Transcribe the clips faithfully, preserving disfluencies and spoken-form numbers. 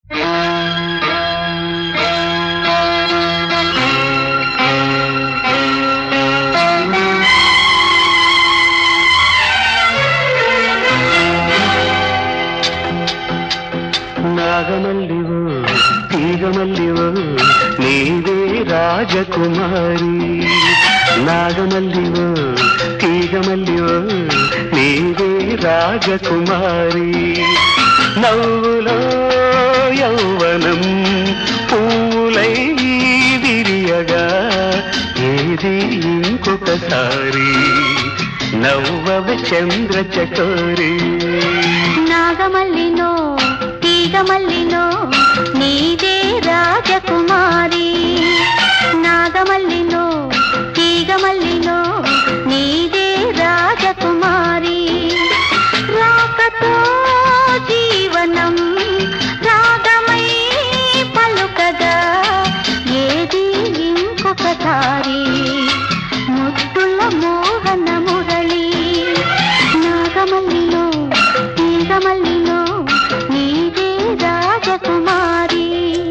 నాగమల్లివో తీగమల్లివో నీవే రాజకుమారి. నాగమల్లివో తీగమల్లివో నీవే రాజకుమారి. నవ్వులో యౌవనం పూలై విరియగా ఏది ఇంకొకసారి నవ్వవ చంద్ర చకోరి. నాగమల్లినో తీగమల్లినో నీదే రాజకుమారి. నాగమల్లినో తీగమల్లినో నీదే రాజకుమారి. రాకతో జీవనం రాగమై పలుకగా ఏది ఇంకొకసారి ముద్దుల మోహన మురళి. నాగమల్లినో తీగమల్లినో నీదే రాజకుమారి.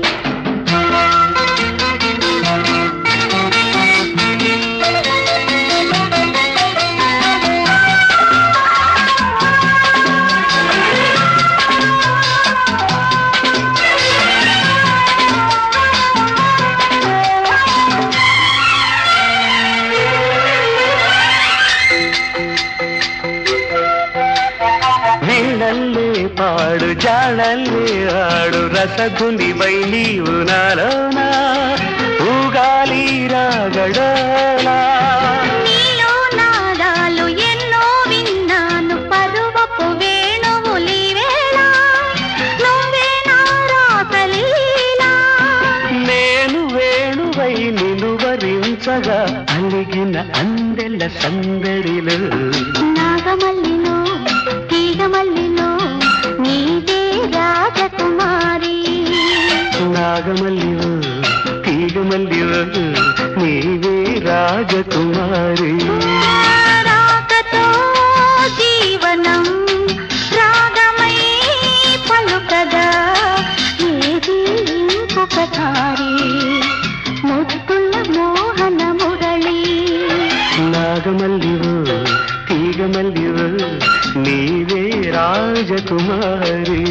వీణల్లే పాడు జాడల్లే ఆడు రసగుని వై నీవు నాలోనా ఊగాలి రాగడలా. నీలో నాదాలు ఎన్నో విన్నాను పరువపు వేణువులి వేళ నువ్వే నా రాసలీలా. నేను వేణువై నిలువరించగా అలిగిన అందెల సందడిలో. నాగమల్లినో తీగమల్లినో నీదే రాజకుమారి. నాగమల్లివో తీగమల్లివో నీవే రాజకుమారి. రాకతో జీవనం రాగమై పలుకగా ఏది ఇంకొకసారి ముద్దుల మోహన మురళి. నాగమల్లివో తీగమల్లివో నీవే రాజకుమారి.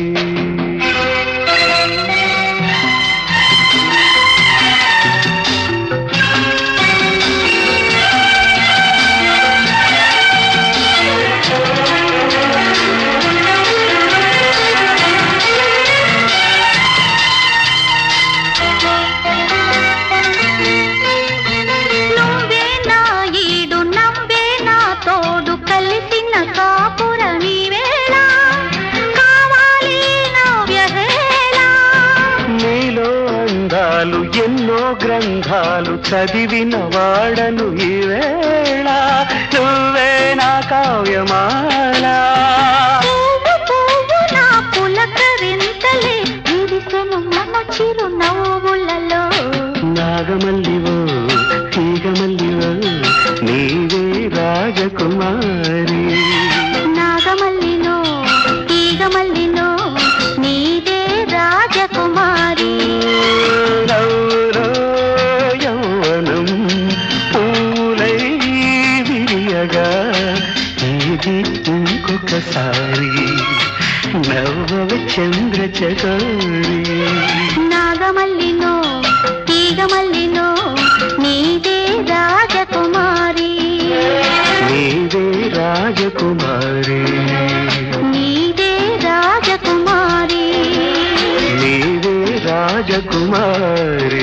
నువ్వే నా ఈడు నవ్వే నా తోడు కలిసిన కాపురమి వేళ కావాలి నవ్యవేళ. నీలో అందాలు ఎన్నో గ్రంథాలు చదివిన వాడను ఈ వేళ నువ్వే నా కావ్యమాల. పువ్వు పువ్వు నా పులకరింతలే విరిసెను మన చిరు నవ్వులలో. నాగమల్లివో తీగమల్లివో నీవే రాజకుమారి. నాగమల్లినో తీగమల్లినో నీదే రాజకుమారి. నవ్వులో యౌవనం పూలై విరియగా ఏది ఇంకొకసారి నవ్వవ చంద్ర చకోరి. నాగమల్లినో తీగమల్లినో నీదే రాజకుమారి. నీవే రాజకుమారి. నీదే రాజకుమారి. నీవే రాజకుమారి.